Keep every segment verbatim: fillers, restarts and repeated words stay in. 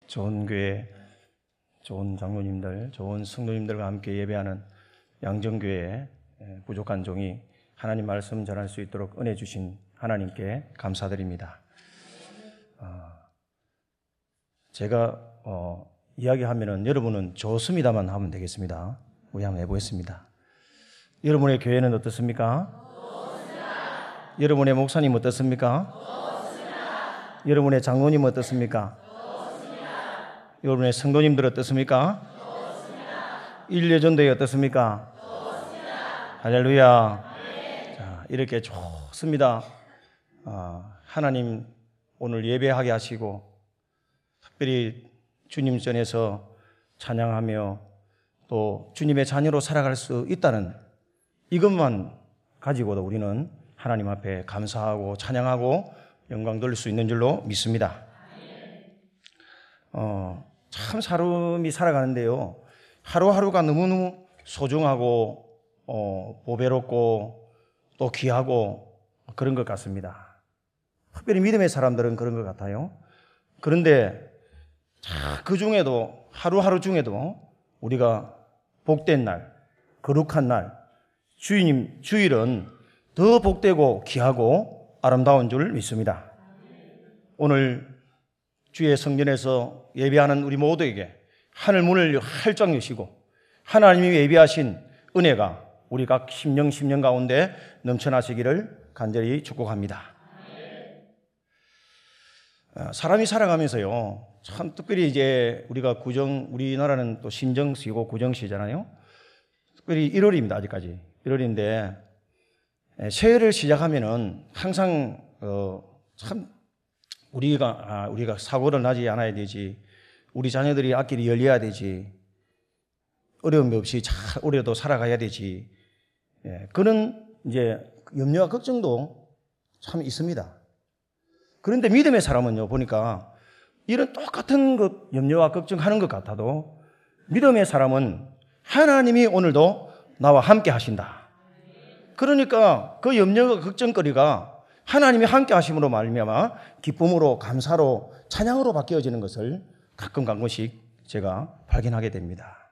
좋은 교회, 좋은 장로님들, 좋은 성도님들과 함께 예배하는 양정교회의 부족한 종이 하나님 말씀 전할 수 있도록 은혜 주신 하나님께 감사드립니다. 어, 제가 어, 이야기하면은 여러분은 좋습니다만 하면 되겠습니다. 우리 한번 해보겠습니다. 여러분의 교회는 어떻습니까? 좋습니다. 여러분의 목사님 어떻습니까? 좋습니다. 여러분의 장로님 어떻습니까? 여러분의 성도님들 어떻습니까? 좋습니다. 일례전도회 어떻습니까? 좋습니다. 할렐루야. 네. 자, 이렇게 좋습니다. 어, 하나님 오늘 예배하게 하시고 특별히 주님 전에서 찬양하며 또 주님의 자녀로 살아갈 수 있다는 이것만 가지고도 우리는 하나님 앞에 감사하고 찬양하고 영광 돌릴 수 있는 줄로 믿습니다. 어, 참 사람이 살아가는데요, 하루하루가 너무너무 소중하고 어, 보배롭고 또 귀하고 그런 것 같습니다. 특별히 믿음의 사람들은 그런 것 같아요. 그런데 그 중에도 하루하루 중에도 우리가 복된 날, 거룩한 날, 주님 주일은 더 복되고 귀하고 아름다운 줄 믿습니다. 오늘 주의 성전에서 예배하는 우리 모두에게 하늘 문을 활짝 여시고 하나님이 예비하신 은혜가 우리 각 심령 심령 가운데 넘쳐나시기를 간절히 축복합니다. 사람이 살아가면서요, 참 특별히 이제 우리가 구정, 우리나라는 또 신정시고 구정시잖아요. 특별히 일월입니다. 아직까지 일월인데 새해를 시작하면은 항상 어, 참 우리가 아, 우리가 사고를 나지 않아야 되지, 우리 자녀들이 앞길이 열려야 되지, 어려움이 없이 잘 오래도 살아가야 되지. 예, 그런 이제 염려와 걱정도 참 있습니다. 그런데 믿음의 사람은요, 보니까 이런 똑같은 것 염려와 걱정하는 것 같아도 믿음의 사람은 하나님이 오늘도 나와 함께 하신다. 그러니까 그 염려와 걱정거리가 하나님이 함께 하심으로 말미암아 기쁨으로, 감사로, 찬양으로 바뀌어지는 것을 가끔 가끔씩 제가 발견하게 됩니다.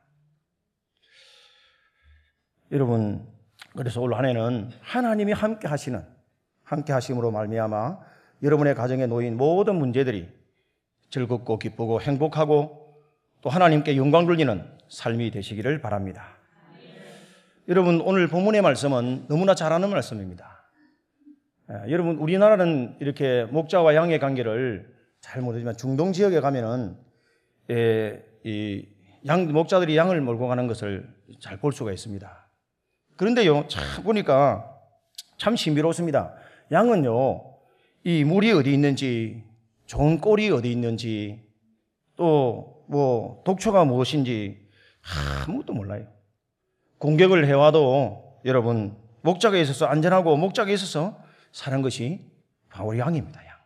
여러분, 그래서 올 한 해는 하나님이 함께 하시는, 함께 하심으로 말미암아 여러분의 가정에 놓인 모든 문제들이 즐겁고 기쁘고 행복하고 또 하나님께 영광 돌리는 삶이 되시기를 바랍니다. 여러분, 오늘 본문의 말씀은 너무나 잘 아는 말씀입니다. 예, 여러분, 우리나라는 이렇게 목자와 양의 관계를 잘 모르지만 중동 지역에 가면은 예, 이 양, 목자들이 양을 몰고 가는 것을 잘 볼 수가 있습니다. 그런데요, 참 보니까 참 신비롭습니다. 양은요, 이 물이 어디 있는지, 좋은 꼴이 어디 있는지, 또 뭐 독초가 무엇인지 아무것도 몰라요. 공격을 해와도 여러분, 목자가 있어서 안전하고 목자가 있어서 사는 것이 바로 양입니다. 양.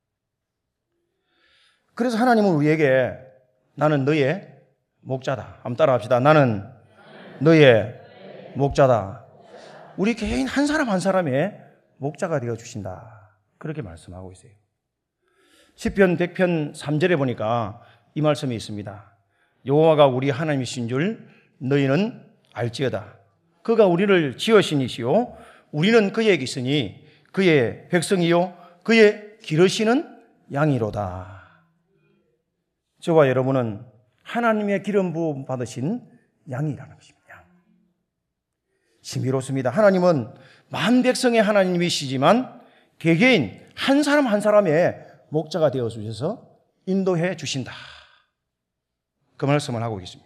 그래서 하나님은 우리에게 나는 너의 목자다. 한번 따라 합시다. 나는 너의 목자다. 우리 개인 한 사람 한 사람의 목자가 되어 주신다. 그렇게 말씀하고 있어요. 시편 백 편 삼 절에 보니까 이 말씀이 있습니다. 여호와가 우리 하나님이신 줄 너희는 알지어다. 그가 우리를 지으시니시요 우리는 그에게 있으니 그의 백성이요 그의 기르시는 양이로다. 저와 여러분은 하나님의 기름 부음 받으신 양이라는 것입니다. 양. 신비롭습니다. 하나님은 만 백성의 하나님이시지만 개개인 한 사람 한 사람의 목자가 되어 주셔서 인도해 주신다. 그 말씀을 하고 있습니다.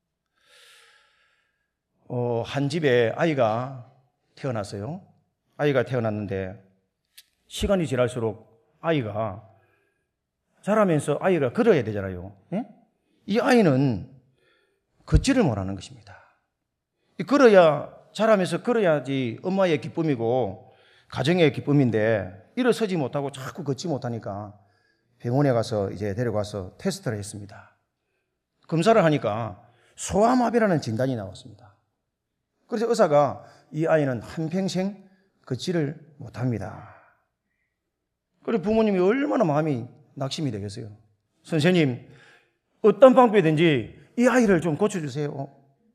어, 한 집에 아이가 태어났어요. 아이가 태어났는데 시간이 지날수록 아이가 자라면서 아이가 걸어야 되잖아요. 예? 이 아이는 걷지를 못하는 것입니다. 걸어야, 자라면서 걸어야지 엄마의 기쁨이고 가정의 기쁨인데 일어서지 못하고 자꾸 걷지 못하니까 병원에 가서 이제 데려가서 테스트를 했습니다. 검사를 하니까 소아마비라는 진단이 나왔습니다. 그래서 의사가 이 아이는 한평생 걷지를 못합니다. 그리고 부모님이 얼마나 마음이 낙심이 되겠어요. 선생님, 어떤 방법이든지 이 아이를 좀 고쳐주세요.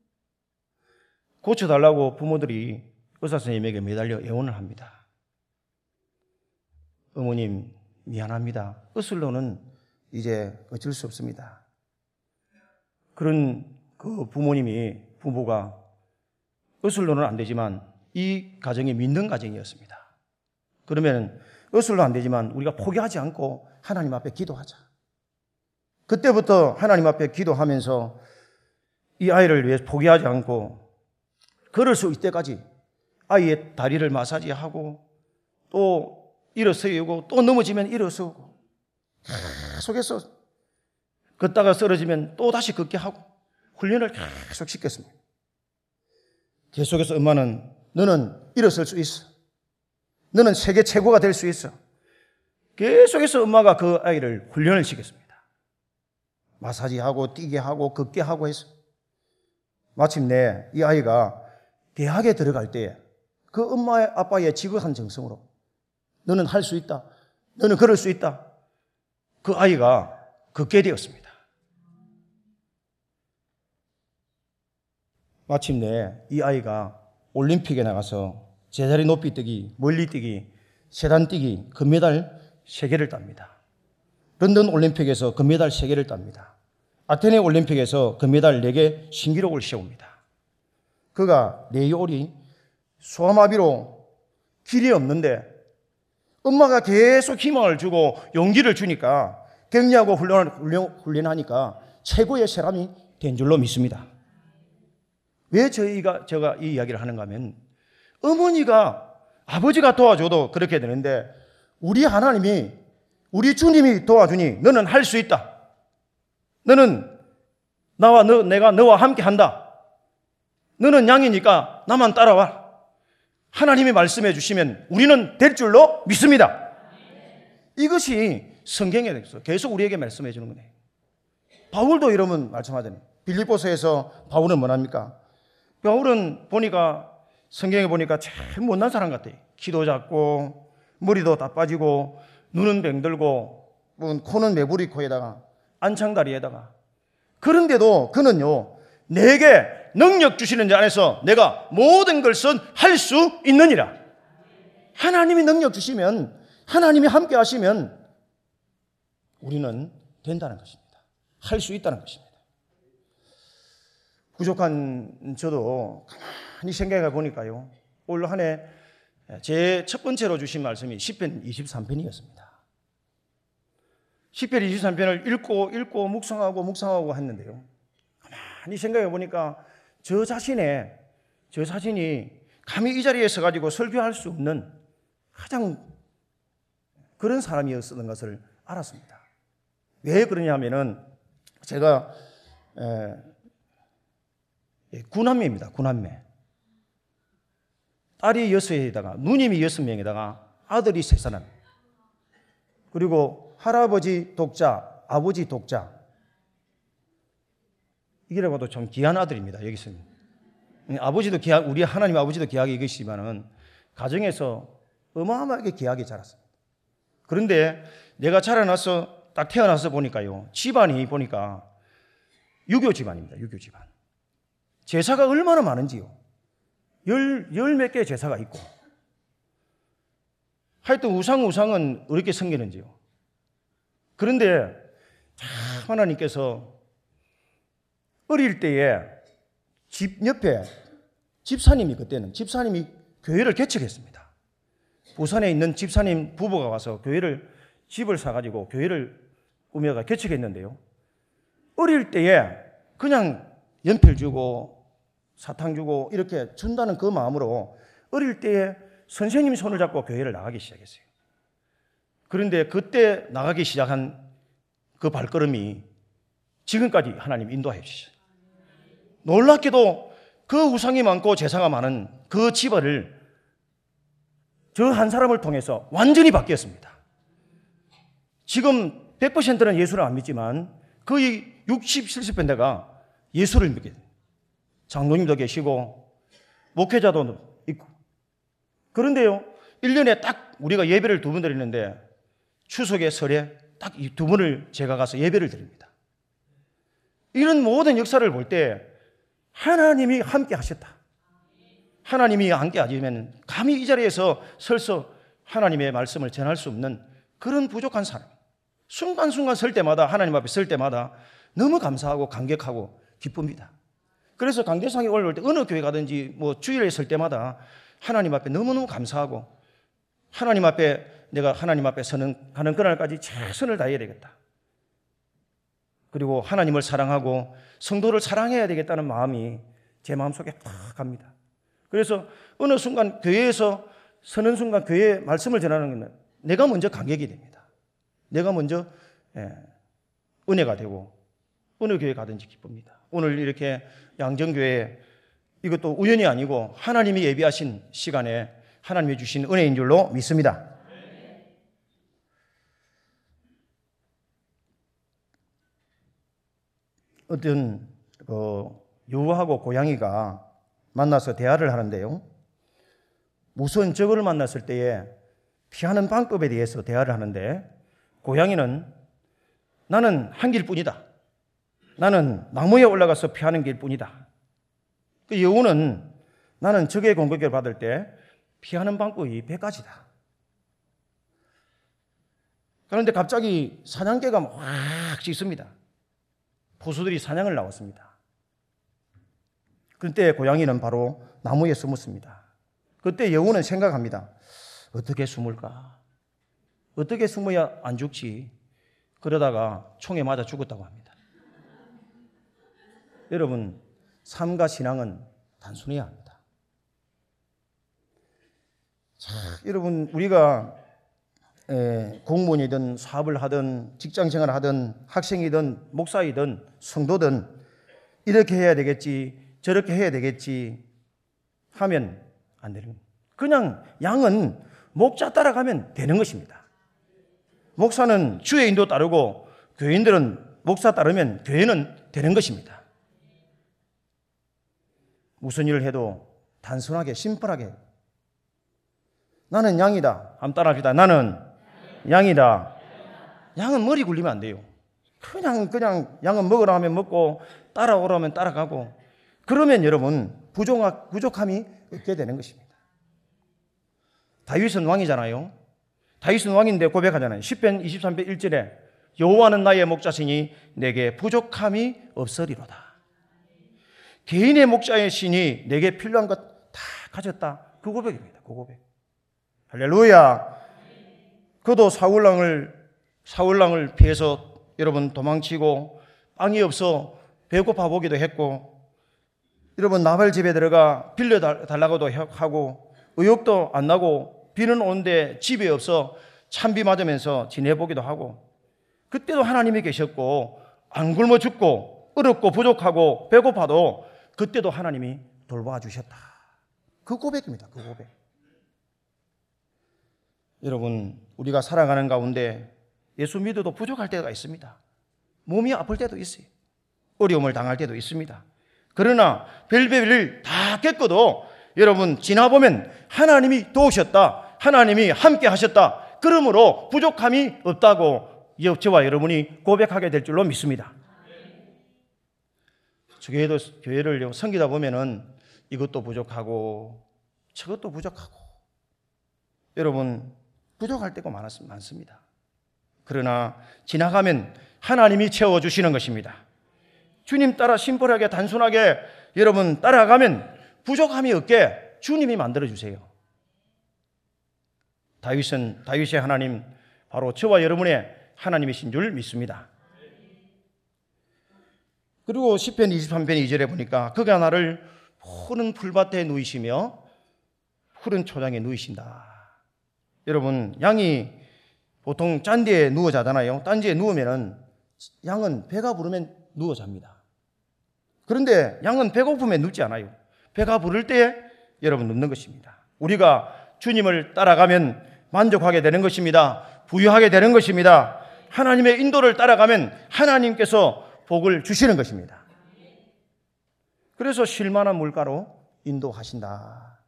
고쳐달라고 부모들이 의사 선생님에게 매달려 애원을 합니다. 어머님 미안합니다. 의술로는 이제 어쩔 수 없습니다. 그런 그 부모님이 부부가 의술로는 안 되지만 이 가정이 믿는 가정이었습니다. 그러면 의술로 안 되지만 우리가 포기하지 않고 하나님 앞에 기도하자. 그때부터 하나님 앞에 기도하면서 이 아이를 위해 포기하지 않고 걸을 수 있을 때까지 아이의 다리를 마사지하고 또 일어서고 또 넘어지면 일어서고 계속해서 걷다가 쓰러지면 또 다시 걷게 하고 훈련을 계속 시켰습니다. 계속해서 엄마는 너는 일어설 수 있어. 너는 세계 최고가 될 수 있어. 계속해서 엄마가 그 아이를 훈련을 시켰습니다. 마사지하고 뛰게 하고 걷게 하고 해서 마침내 이 아이가 대학에 들어갈 때 그 엄마 아빠의 지극한 정성으로 너는 할 수 있다. 너는 그럴 수 있다. 그 아이가 걷게 되었습니다. 마침내 이 아이가 올림픽에 나가서 제자리 높이 뛰기, 멀리 뛰기, 세단 뛰기 금메달 세 개를 땁니다. 런던 올림픽에서 금메달 세 개를 땁니다. 아테네 올림픽에서 금메달 네 개 신기록을 세웁니다. 그가 뇌요리, 소아마비로 길이 없는데 엄마가 계속 희망을 주고 용기를 주니까 격려하고 훈련, 훈련하니까 최고의 사람이 된 줄로 믿습니다. 왜 저희가 제가 이 이야기를 하는가 하면 어머니가 아버지가 도와줘도 그렇게 되는데 우리 하나님이 우리 주님이 도와주니 너는 할 수 있다. 너는 나와 너, 내가 너와 함께 한다. 너는 양이니까 나만 따라와. 하나님이 말씀해 주시면 우리는 될 줄로 믿습니다. 이것이 성경에 대해서 계속 우리에게 말씀해 주는 거네요. 바울도 이러면 말씀하잖아요. 빌립보서에서 바울은 뭐합니까? 바울은 보니까 성경에 보니까 제일 못난 사람 같아요. 키도 작고 머리도 다 빠지고 눈은 병들고 코는 메부리 코에다가 안창다리에다가 그런데도 그는요 내게 능력 주시는 자 안에서 내가 모든 것은 할 수 있느니라. 하나님이 능력 주시면 하나님이 함께 하시면 우리는 된다는 것입니다. 할 수 있다는 것입니다. 부족한 저도 가만히 생각해 보니까요 올 한 해 제 첫 번째로 주신 말씀이 시편 이십삼 편이었습니다. 시편 이십삼 편을 읽고 읽고 묵상하고 묵상하고 했는데요 가만히 생각해 보니까 저 자신의 저 자신이 감히 이 자리에 서가지고 설교할 수 없는 가장 그런 사람이었던 것을 알았습니다. 왜 그러냐 하면은 제가 에, 구남매입니다. 구남매. 딸이 여섯에다가 누님이 여섯 명에다가 아들이 세 사람. 그리고 할아버지 독자, 아버지 독자. 이기라고 봐도 좀 귀한 아들입니다. 여기서는. 아버지도 귀하, 우리 하나님 아버지도 귀하게 이기시지만은 가정에서 어마어마하게 귀하게 자랐습니다. 그런데 내가 자라나서 딱 태어나서 보니까요. 집안이 보니까 유교 집안입니다. 유교 집안. 제사가 얼마나 많은지요. 열, 열 몇 개의 제사가 있고. 하여튼 우상 우상은 어렵게 섬기는지요. 그런데 하나님께서 어릴 때에 집 옆에 집사님이 그때는 집사님이 교회를 개척했습니다. 부산에 있는 집사님 부부가 와서 교회를 집을 사가지고 교회를 꾸며가 개척했는데요. 어릴 때에 그냥 연필 주고 사탕 주고 이렇게 준다는 그 마음으로 어릴 때에 선생님 손을 잡고 교회를 나가기 시작했어요. 그런데 그때 나가기 시작한 그 발걸음이 지금까지 하나님 인도해 주셨어요. 놀랍게도 그 우상이 많고 제사가 많은 그 집안을 저 한 사람을 통해서 완전히 바뀌었습니다. 지금 백 퍼센트는 예수를 안 믿지만 거의 육십, 칠십 퍼센트가 예수를 믿게 돼요. 장로님도 계시고 목회자도 있고. 그런데요, 일 년에 딱 우리가 예배를 두 번 드리는데 추석에 설에 딱 이 두 번을 제가 가서 예배를 드립니다. 이런 모든 역사를 볼 때 하나님이 함께 하셨다. 하나님이 함께 하시면 감히 이 자리에서 설서 하나님의 말씀을 전할 수 없는 그런 부족한 사람. 순간순간 설 때마다, 하나님 앞에 설 때마다 너무 감사하고 감격하고 기쁩니다. 그래서 강대상에 올라올 때 어느 교회 가든지 뭐 주일에 설 때마다 하나님 앞에 너무너무 감사하고 하나님 앞에 내가 하나님 앞에 서는 가는 그날까지 최선을 다해야 되겠다. 그리고 하나님을 사랑하고 성도를 사랑해야 되겠다는 마음이 제 마음속에 팍 갑니다. 그래서 어느 순간 교회에서 서는 순간 교회의 말씀을 전하는 것은 내가 먼저 감격이 됩니다. 내가 먼저 예, 은혜가 되고 어느 교회 가든지 기쁩니다. 오늘 이렇게 양정교회 이것도 우연이 아니고 하나님이 예비하신 시간에 하나님이 주신 은혜인 줄로 믿습니다. 어떤 그 여우하고 고양이가 만나서 대화를 하는데요. 무서운 적을 만났을 때에 피하는 방법에 대해서 대화를 하는데 고양이는 나는 한 길뿐이다. 나는 나무에 올라가서 피하는 길뿐이다. 그 여우는 나는 적의 공격을 받을 때 피하는 방법이 백 가지다. 그런데 갑자기 사냥개가 확 짖습니다. 포수들이 사냥을 나왔습니다. 그때 고양이는 바로 나무에 숨었습니다. 그때 여우는 생각합니다. 어떻게 숨을까? 어떻게 숨어야 안 죽지? 그러다가 총에 맞아 죽었다고 합니다. 여러분, 삶과 신앙은 단순해야 합니다. 자, 여러분, 우리가 에, 공무원이든 사업을 하든 직장생활을 하든 학생이든 목사이든 성도든 이렇게 해야 되겠지 저렇게 해야 되겠지 하면 안 되는 겁니다. 그냥 양은 목자 따라가면 되는 것입니다. 목사는 주의 인도 따르고 교인들은 목사 따르면 교회는 되는 것입니다. 무슨 일을 해도 단순하게 심플하게 나는 양이다. 한번 따라합시다. 나는 양이다. 양은 머리 굴리면 안 돼요. 그냥 그냥 양은 먹으라 하면 먹고 따라오라 하면 따라가고 그러면 여러분 부족하, 부족함이 없게 되는 것입니다. 다윗은 왕이잖아요. 다윗은 왕인데 고백하잖아요. 시편 이십삼 편 일 절에 여호와는 나의 목자시니 내게 부족함이 없으리로다. 개인의 목자의 신이 내게 필요한 것 다 가졌다. 그 고백입니다. 그 고백. 할렐루야. 그도 사울왕을 사울왕을 피해서 여러분 도망치고 빵이 없어 배고파 보기도 했고 여러분 나발 집에 들어가 빌려 달라고도 하고 의욕도 안 나고 비는 오는데 집이 없어 찬비 맞으면서 지내보기도 하고 그때도 하나님이 계셨고 안 굶어 죽고 어렵고 부족하고 배고파도 그때도 하나님이 돌봐주셨다. 그 고백입니다. 그 고백. 여러분 우리가 살아가는 가운데 예수 믿어도 부족할 때가 있습니다. 몸이 아플 때도 있어요. 어려움을 당할 때도 있습니다. 그러나 별별일 다 겪어도 여러분 지나보면 하나님이 도우셨다. 하나님이 함께 하셨다. 그러므로 부족함이 없다고 저와 여러분이 고백하게 될 줄로 믿습니다. 교회도 교회를 섬기다 보면은 이것도 부족하고 저것도 부족하고 여러분 부족할 때가 많습니다. 그러나 지나가면 하나님이 채워주시는 것입니다. 주님 따라 심플하게 단순하게 여러분 따라가면 부족함이 없게 주님이 만들어주세요. 다윗은 다윗의 하나님 바로 저와 여러분의 하나님이신 줄 믿습니다. 그리고 시편 이십삼 편 이 절에 보니까 그가 나를 푸른 풀밭에 누이시며 푸른 초장에 누이신다. 여러분 양이 보통 짠디에 누워 자잖아요. 딴지에 누우면은 양은 배가 부르면 누워 잡니다. 그런데 양은 배고프면 눕지 않아요. 배가 부를 때 여러분 눕는 것입니다. 우리가 주님을 따라가면 만족하게 되는 것입니다. 부유하게 되는 것입니다. 하나님의 인도를 따라가면 하나님께서 복을 주시는 것입니다. 그래서 쉴만한 물가로 인도하신다.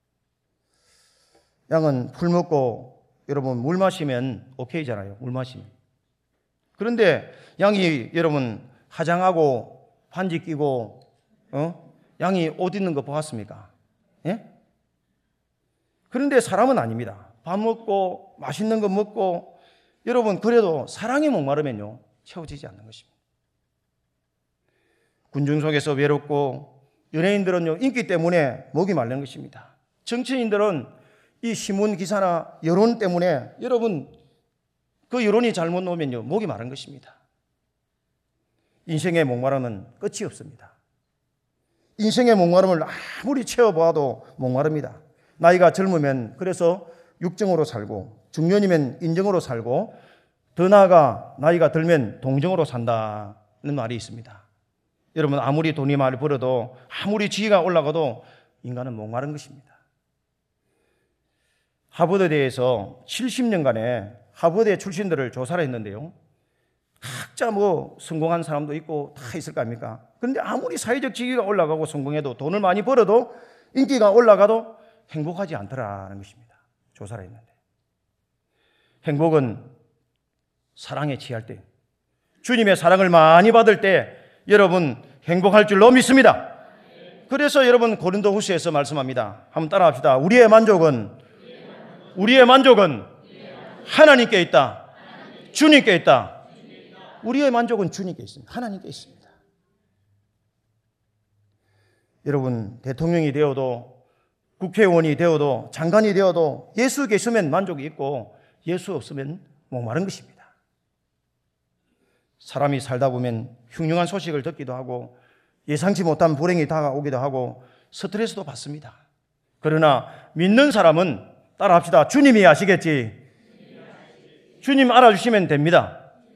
양은 풀 먹고 여러분 물 마시면 오케이잖아요. 물 마시면. 그런데 양이 여러분 화장하고 반지 끼고 어? 양이 옷 입는 거 보았습니까? 예? 그런데 사람은 아닙니다. 밥 먹고 맛있는 거 먹고 여러분 그래도 사랑이 목마르면요 채워지지 않는 것입니다. 군중 속에서 외롭고 연예인들은요 인기 때문에 목이 마르는 것입니다. 정치인들은 이 신문 기사나 여론 때문에 여러분 그 여론이 잘못 나오면요 목이 마른 것입니다. 인생의 목마름은 끝이 없습니다. 인생의 목마름을 아무리 채워보아도 목마릅니다. 나이가 젊으면 그래서 육정으로 살고 중년이면 인정으로 살고 더 나아가 나이가 들면 동정으로 산다는 말이 있습니다. 여러분 아무리 돈이 많이 벌어도 아무리 지위가 올라가도 인간은 목마른 것입니다. 하버드대에서 칠십 년간에 하버드 출신들을 조사를 했는데요. 각자 뭐 성공한 사람도 있고 다 있을 거 아닙니까? 그런데 아무리 사회적 지위가 올라가고 성공해도 돈을 많이 벌어도 인기가 올라가도 행복하지 않더라는 것입니다. 조사를 했는데. 행복은 사랑에 취할 때, 주님의 사랑을 많이 받을 때 여러분 행복할 줄로 믿습니다. 그래서 여러분 고린도후서에서 말씀합니다. 한번 따라합시다. 우리의 만족은 우리의 만족은 하나님께 있다. 주님께 있다. 우리의 만족은 주님께 있습니다. 하나님께 있습니다. 여러분 대통령이 되어도 국회의원이 되어도 장관이 되어도 예수 계시면 만족이 있고 예수 없으면 목마른 것입니다. 사람이 살다 보면 흉흉한 소식을 듣기도 하고 예상치 못한 불행이 다가오기도 하고 스트레스도 받습니다. 그러나 믿는 사람은 따라합시다. 주님이 아시겠지. 주님 알아주시면 됩니다.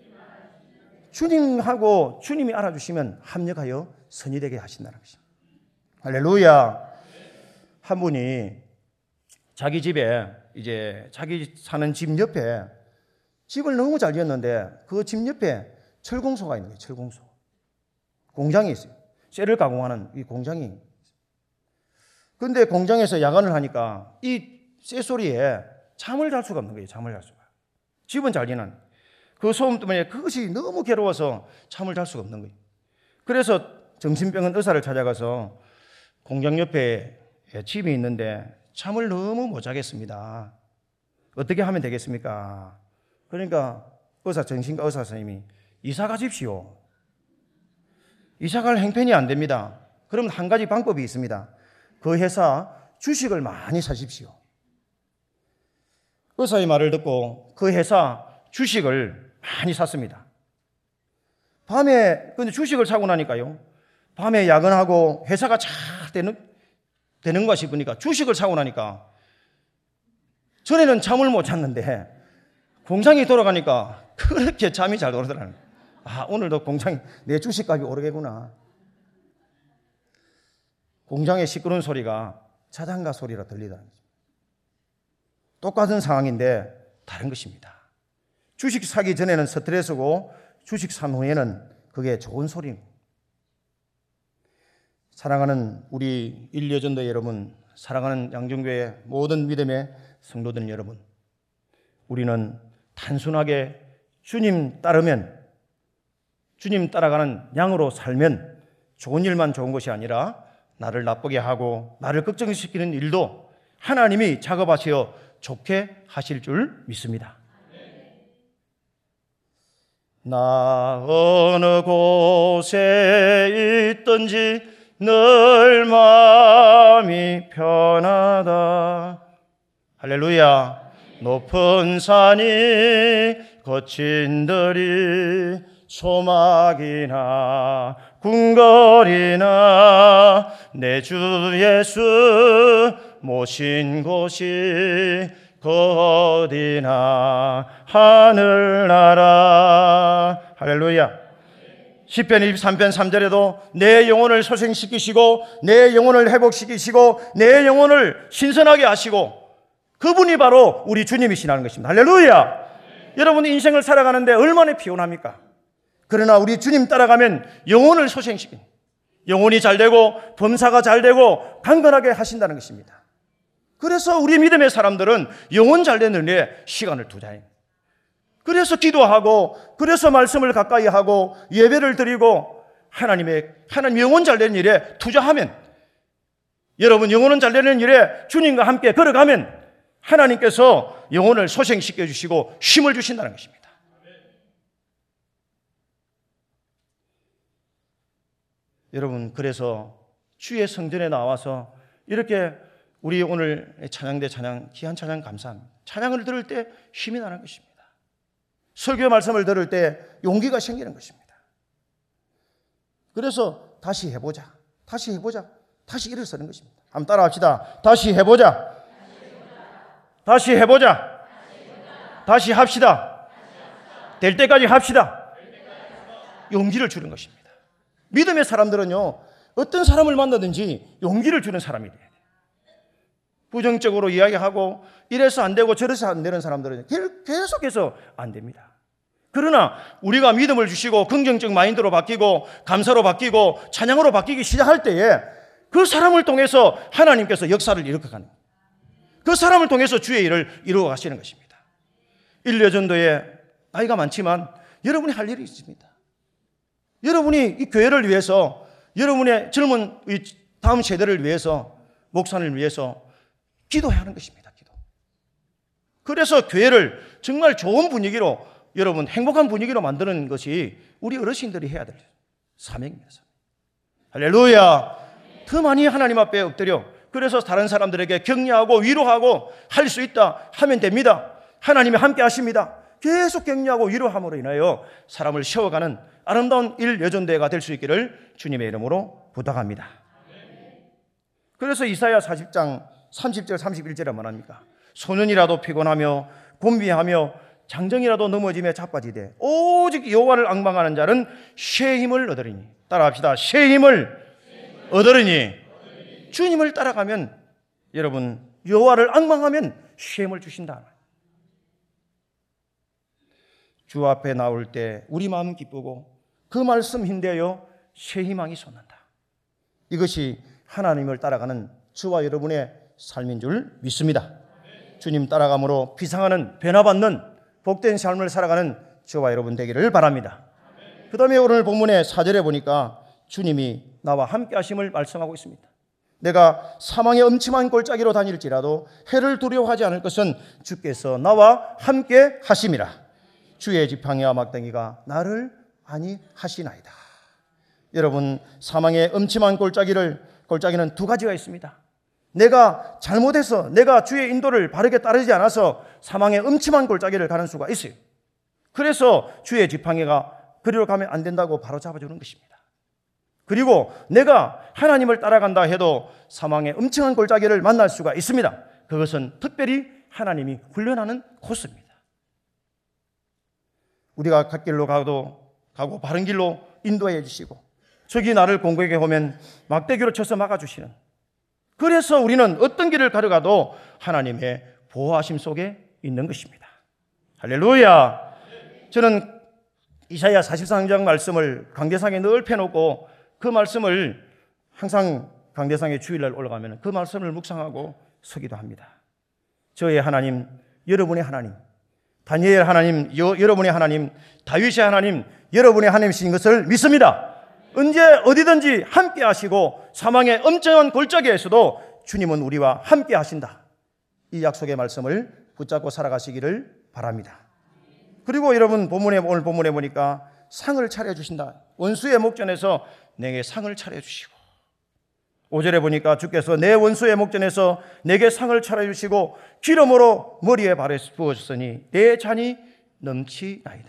주님하고 주님이 알아주시면 합력하여 선이 되게 하신다는 것입니다. 할렐루야. 한 분이 자기 집에 이제 자기 사는 집 옆에 집을 너무 잘 지었는데 그 집 옆에 철공소가 있는 거예요. 철공소. 공장이 있어요. 쇠를 가공하는 이 공장이. 그런데 공장에서 야간을 하니까 이 쇠 소리에 잠을 잘 수가 없는 거예요. 잠을 잘 수가. 집은 잘 지는. 그 소음 때문에 그것이 너무 괴로워서 잠을 잘 수가 없는 거예요. 그래서 정신병원 의사를 찾아가서 공장 옆에 집이 있는데 잠을 너무 못 자겠습니다. 어떻게 하면 되겠습니까? 그러니까 의사 정신과 의사 선생님이 이사 가십시오. 이사 갈 형편이 안 됩니다. 그럼 한 가지 방법이 있습니다. 그 회사 주식을 많이 사십시오. 의사의 말을 듣고 그 회사 주식을 많이 샀습니다. 밤에 근데 주식을 사고 나니까요. 밤에 야근하고 회사가 잘 되는 되는가 싶으니까 주식을 사고 나니까 전에는 잠을 못 잤는데 공장이 돌아가니까 그렇게 잠이 잘 오르더라는 거예요. 아, 오늘도 공장이 내 주식값이 오르겠구나. 공장의 시끄러운 소리가 자장가 소리로 들리다는 거죠. 똑같은 상황인데 다른 것입니다. 주식 사기 전에는 스트레스고 주식 산 후에는 그게 좋은 소리입니다. 사랑하는 우리 일여전도 여러분, 사랑하는 양정교회 모든 믿음의 성도들 여러분, 우리는 단순하게 주님 따르면, 주님 따라가는 양으로 살면 좋은 일만 좋은 것이 아니라 나를 나쁘게 하고 나를 걱정시키는 일도 하나님이 작업하시어 좋게 하실 줄 믿습니다. 나 어느 곳에 있든지 늘 마음이 편하다. 할렐루야. 높은 산이 거친 들이 소막이나 궁궐이나 내 주 예수 모신 곳이 그 어디나 하늘나라. 할렐루야. 시편 이십삼 편 삼 절에도 내 영혼을 소생시키시고 내 영혼을 회복시키시고 내 영혼을 신선하게 하시고 그분이 바로 우리 주님이시라는 것입니다. 할렐루야. 여러분 인생을 살아가는데 얼마나 피곤합니까? 그러나 우리 주님 따라가면 영혼을 소생시키는, 영혼이 잘되고 범사가 잘되고 강건하게 하신다는 것입니다. 그래서 우리 믿음의 사람들은 영혼 잘되는 일에 시간을 투자해요. 그래서 기도하고, 그래서 말씀을 가까이 하고, 예배를 드리고, 하나님의, 하나님 영혼 잘 되는 일에 투자하면, 여러분 영혼은 잘 되는 일에 주님과 함께 걸어가면 하나님께서 영혼을 소생시켜 주시고 힘을 주신다는 것입니다. 여러분, 그래서 주의 성전에 나와서 이렇게 우리 오늘 찬양대 찬양, 귀한 찬양 감사합니다. 찬양을 들을 때 힘이 나는 것입니다. 설교 말씀을 들을 때 용기가 생기는 것입니다. 그래서 다시 해보자, 다시 해보자, 다시 일어서는 것입니다. 한번 따라합시다. 다시 해보자, 다시 해보자, 다시 합시다, 될 때까지 합시다. 용기를 주는 것입니다. 믿음의 사람들은요, 어떤 사람을 만나든지 용기를 주는 사람이 돼요. 부정적으로 이야기하고 이래서 안 되고 저래서 안 되는 사람들은 계속해서 안 됩니다. 그러나 우리가 믿음을 주시고 긍정적 마인드로 바뀌고 감사로 바뀌고 찬양으로 바뀌기 시작할 때에 그 사람을 통해서 하나님께서 역사를 이룩해가는, 그 사람을 통해서 주의 일을 이루어 가시는 것입니다. 일여전도에 나이가 많지만 여러분이 할 일이 있습니다. 여러분이 이 교회를 위해서, 여러분의 젊은 다음 세대를 위해서, 목사님을 위해서 기도해야 하는 것입니다. 기도. 그래서 교회를 정말 좋은 분위기로, 여러분 행복한 분위기로 만드는 것이 우리 어르신들이 해야 될 사명입니다. 할렐루야. 더 많이 하나님 앞에 엎드려, 그래서 다른 사람들에게 격려하고 위로하고 할 수 있다 하면 됩니다. 하나님이 함께 하십니다. 계속 격려하고 위로함으로 인하여 사람을 세워가는 아름다운 일여전대회가 될 수 있기를 주님의 이름으로 부탁합니다. 그래서 이사야 사십 장 삼십 절 삼십일 절에 뭐합니까? 소년이라도 피곤하며 곤비하며 장정이라도 넘어지며 자빠지되 오직 여호와를 앙망하는 자는 새 힘을 얻으리니. 따라합시다. 새 힘을 얻으리니. 주님을 따라가면, 여러분 여호와를 앙망하면 새 힘을 주신다. 주 앞에 나올 때 우리 마음 기쁘고 그 말씀 힘대어 새 희망이 솟는다. 이것이 하나님을 따라가는 저와 여러분의 삶인 줄 믿습니다. 주님 따라감으로 비상하는, 변화받는 복된 삶을 살아가는 저와 여러분 되기를 바랍니다. 그 다음에 오늘 본문의 사 절에 보니까 주님이 나와 함께 하심을 말씀하고 있습니다. 내가 사망의 음침한 골짜기로 다닐지라도 해를 두려워하지 않을 것은 주께서 나와 함께 하심이라. 주의 지팡이와 막대기가 나를 안위하시나이다. 여러분, 사망의 음침한 골짜기를, 골짜기는 두 가지가 있습니다. 내가 잘못해서, 내가 주의 인도를 바르게 따르지 않아서 사망의 음침한 골짜기를 가는 수가 있어요. 그래서 주의 지팡이가 그리로 가면 안 된다고 바로 잡아주는 것입니다. 그리고 내가 하나님을 따라간다 해도 사망의 음침한 골짜기를 만날 수가 있습니다. 그것은 특별히 하나님이 훈련하는 코스입니다. 우리가 갓길로 가도 가고 바른 길로 인도해 주시고, 저기 나를 공격해 오면 막대기로 쳐서 막아주시는, 그래서 우리는 어떤 길을 가려가도 하나님의 보호하심 속에 있는 것입니다. 할렐루야. 저는 이사야 사십삼 장 말씀을 강대상에 늘 펴놓고 그 말씀을 항상 강대상에 주일날 올라가면 그 말씀을 묵상하고 서기도 합니다. 저의 하나님, 여러분의 하나님, 다니엘 하나님, 여, 여러분의 하나님, 다윗의 하나님, 여러분의 하나님이신 것을 믿습니다. 언제 어디든지 함께 하시고 사망의 엄청난 골짜기에서도 주님은 우리와 함께 하신다. 이 약속의 말씀을 붙잡고 살아가시기를 바랍니다. 그리고 여러분 본문에, 오늘 본문에 보니까 상을 차려주신다. 원수의 목전에서 내게 상을 차려주시고, 오 절에 보니까 주께서 내 원수의 목전에서 내게 상을 차려주시고 기름으로 머리에 발에 부어주셨으니 내 잔이 넘치나이다.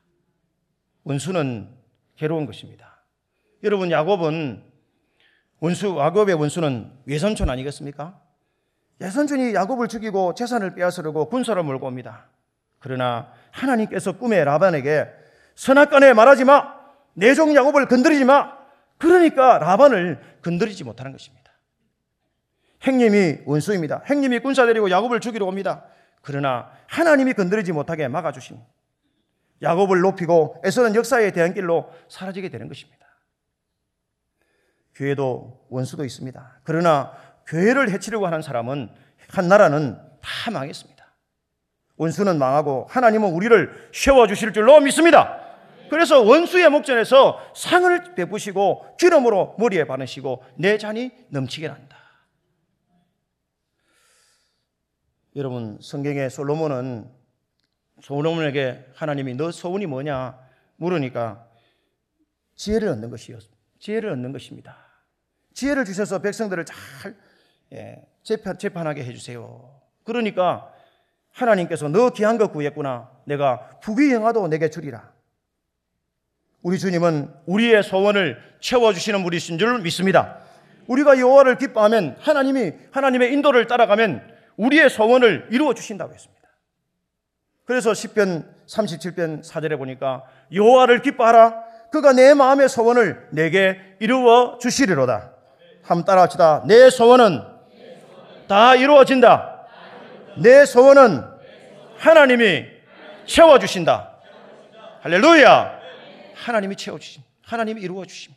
원수는 괴로운 것입니다. 여러분, 야곱은 원수, 야곱의 원수는 외삼촌 아니겠습니까? 외삼촌이 야곱을 죽이고 재산을 빼앗으려고 군사를 몰고 옵니다. 그러나 하나님께서 꿈에 라반에게 선악간에 말하지 마, 내 종 야곱을 건드리지 마. 그러니까 라반을 건드리지 못하는 것입니다. 형님이 원수입니다. 형님이 군사 데리고 야곱을 죽이러 옵니다. 그러나 하나님이 건드리지 못하게 막아주신, 야곱을 높이고 에서는 역사의 대안길로 사라지게 되는 것입니다. 교회도 원수도 있습니다. 그러나 교회를 해치려고 하는 사람은, 한 나라는 다 망했습니다. 원수는 망하고 하나님은 우리를 세워주실 줄로 믿습니다. 그래서 원수의 목전에서 상을 베푸시고 기름으로 머리에 바르시고 내 잔이 넘치게 한다. 여러분, 성경의 솔로몬은 솔로몬에게 하나님이 너 소원이 뭐냐 물으니까 지혜를 얻는 것이었습니다. 지혜를 얻는 것입니다. 지혜를 주셔서 백성들을 잘 예, 재판, 재판하게 해주세요. 그러니까 하나님께서 너 귀한 것 구했구나. 내가 부귀영화도 내게 주리라. 우리 주님은 우리의 소원을 채워주시는 분이신 줄 믿습니다. 우리가 여호와를 기뻐하면 하나님이 하나님의 인도를 따라가면 우리의 소원을 이루어 주신다고 했습니다. 그래서 시편 삼십칠 편 사 절에 보니까 여호와를 기뻐하라. 그가 내 마음의 소원을 내게 이루어 주시리로다. 한번 따라합시다. 내 소원은 다 이루어진다. 내 소원은 하나님이 채워주신다. 할렐루야. 하나님이 채워주신, 하나님이 이루어주심.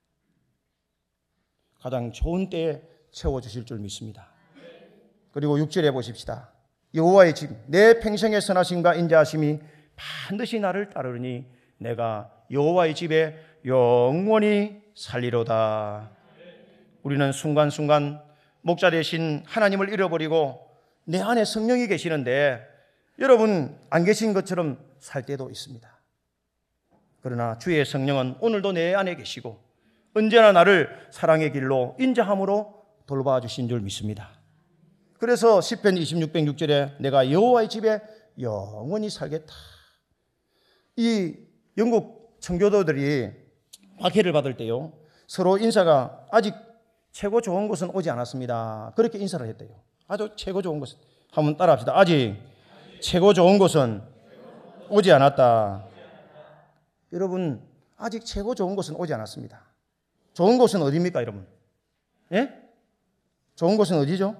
가장 좋은 때에 채워주실 줄 믿습니다. 그리고 육 절에 보십시다. 여호와의 집, 내 평생의 선하심과 인자하심이 반드시 나를 따르니 내가 여호와의 집에 영원히 살리로다. 우리는 순간순간 목자 되신 하나님을 잃어버리고 내 안에 성령이 계시는데 여러분 안 계신 것처럼 살 때도 있습니다. 그러나 주의 성령은 오늘도 내 안에 계시고 언제나 나를 사랑의 길로 인자함으로 돌봐주신 줄 믿습니다. 그래서 시편 이십육 편 육 절에 내가 여호와의 집에 영원히 살겠다. 이 영국 청교도들이 박해를 받을 때요, 서로 인사가 아직 최고 좋은 곳은 오지 않았습니다. 그렇게 인사를 했대요. 아주 최고 좋은 곳은, 한번 따라합시다. 아직 최고 좋은 곳은 오지 않았다. 여러분, 아직 최고 좋은 곳은 오지 않았습니다. 좋은 곳은 어디입니까, 여러분? 예? 좋은 곳은 어디죠?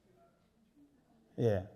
예.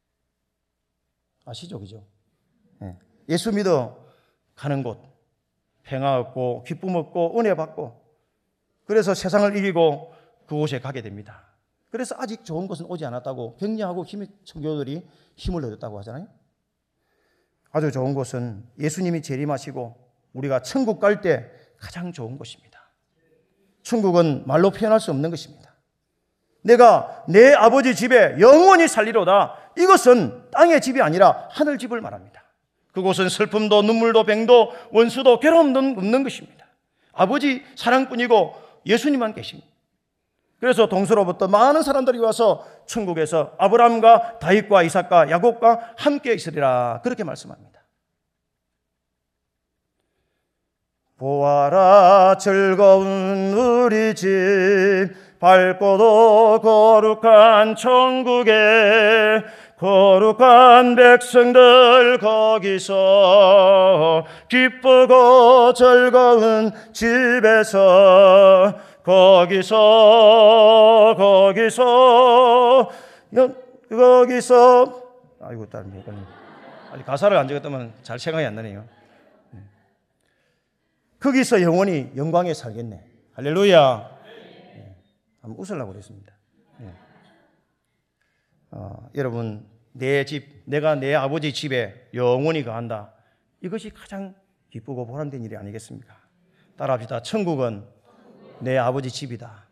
아시죠, 그죠? 예. 예수 믿어 가는 곳, 평화 얻고 기쁨 얻고 은혜 받고, 그래서 세상을 이기고 그곳에 가게 됩니다. 그래서 아직 좋은 것은 오지 않았다고 격려하고 힘이 청교도들이 힘을 얻었다고 하잖아요. 아주 좋은 곳은 예수님이 재림하시고 우리가 천국 갈 때 가장 좋은 곳입니다. 천국은 말로 표현할 수 없는 것입니다. 내가 내 아버지 집에 영원히 살리로다. 이것은 땅의 집이 아니라 하늘 집을 말합니다. 그곳은 슬픔도 눈물도 병도 원수도 괴로움도 없는 것입니다. 아버지 사랑뿐이고 예수님만 계십니다. 그래서 동서로부터 많은 사람들이 와서 천국에서 아브라함과 다윗과 이삭과 야곱과 함께 있으리라, 그렇게 말씀합니다. 보아라 즐거운 우리 집, 밝고도 거룩한 천국에 거룩한 백성들 거기서 기쁘고 즐거운 집에서 거기서 거기서 거기서 아이고 딸 이거는 아직 가사를 안 적었다면 잘 생각이 안 나네요. 거기서 영원히 영광에 살겠네. 할렐루야. 네. 한번 웃으려고 그랬습니다. 네. 어, 여러분, 내 집, 내가 내 아버지 집에 영원히 거한다. 이것이 가장 기쁘고 보람된 일이 아니겠습니까? 따라합시다. 천국은 내 아버지 집이다.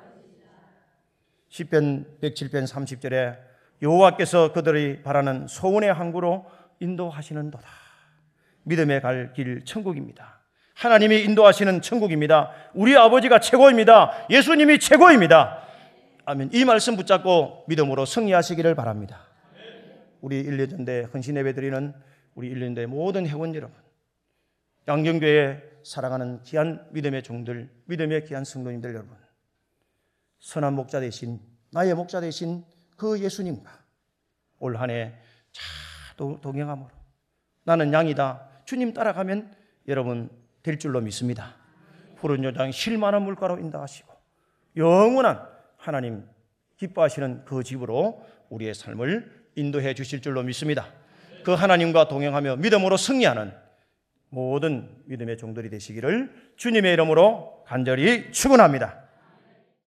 시편 백칠 편 삼십 절에 여호와께서 그들이 바라는 소원의 항구로 인도하시는도다. 믿음의 갈 길 천국입니다. 하나님이 인도하시는 천국입니다. 우리 아버지가 최고입니다. 예수님이 최고입니다. 아멘. 이 말씀 붙잡고 믿음으로 승리하시기를 바랍니다. 우리 일 년 전대 헌신 예배 드리는 우리 일 년대 모든 회원 여러분, 양경교회 사랑하는 귀한 믿음의 종들, 믿음의 귀한 성도님들 여러분, 선한 목자 되신, 나의 목자 되신 그 예수님과 올 한 해 잘 동행함으로 나는 양이다, 주님 따라가면 여러분 될 줄로 믿습니다. 푸른 요장 쉴 만한 물가로 인도하시고 영원한 하나님 기뻐하시는 그 집으로 우리의 삶을 인도해 주실 줄로 믿습니다. 그 하나님과 동행하며 믿음으로 승리하는 모든 믿음의 종들이 되시기를 주님의 이름으로 간절히 축원합니다.